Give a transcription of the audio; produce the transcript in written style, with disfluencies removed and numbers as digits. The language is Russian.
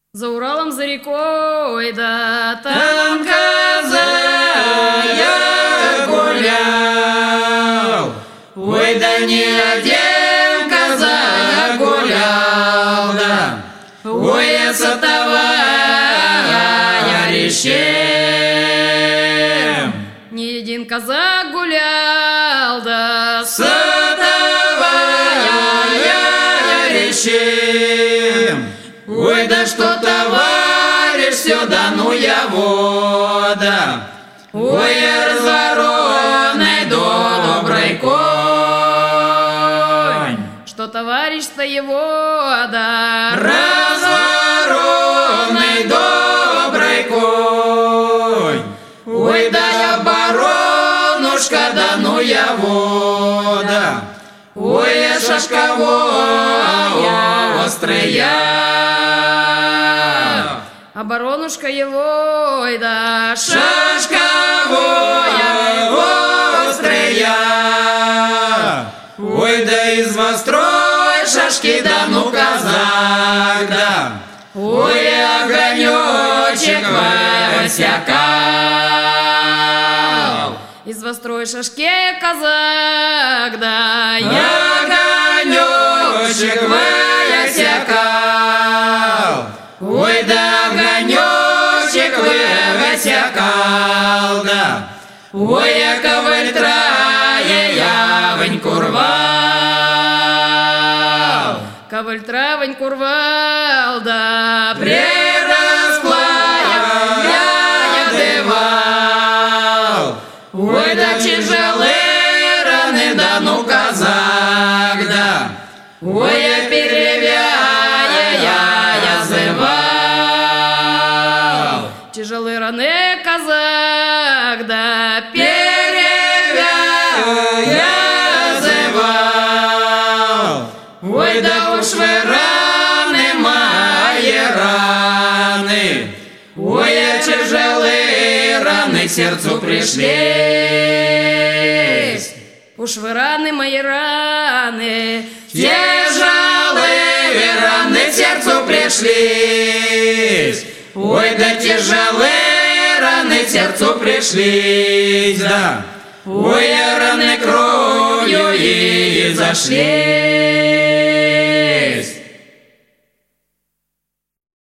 За Уралом, за рекой, да Там коза я гулял, ой, да не один коза гулял, да, ой, я сотовая рещем. не один казак гулял, да сотовая рещем. Ой, да что, товарищ, сюда, ну я вода. Ой, я разворот найду добрый конь. что товарищ-то его, да Разворотный добрый конь. Ой, да я баронушка, да ну я вода. Ой, я шашковая острая. оборонушка его, да Шашковая острая. Ой, да из вострой шашки, да ну казак, да. Ой, огонечек высякал. из вострой шашке казак, да Огонечек высякал. Ой, да огонечек высякал, да. Ой, я коваль трая явоньку рвал. коваль травоньку рвал, да Приросла я дывал. Ой, да тяжелые раны, да ну казак, да. Ой, я перевяя я зывал. тяжелые раны казак, да Я зывал. Ой, да уж вы раны, мои раны. Ой, я тяжелые раны к сердцу пришлись. уж вы раны, мои раны, Тяжелые раны к сердцу пришлись. Ой, да тяжелые раны к сердцу пришлись, да. Ой, раны кровью и зашли.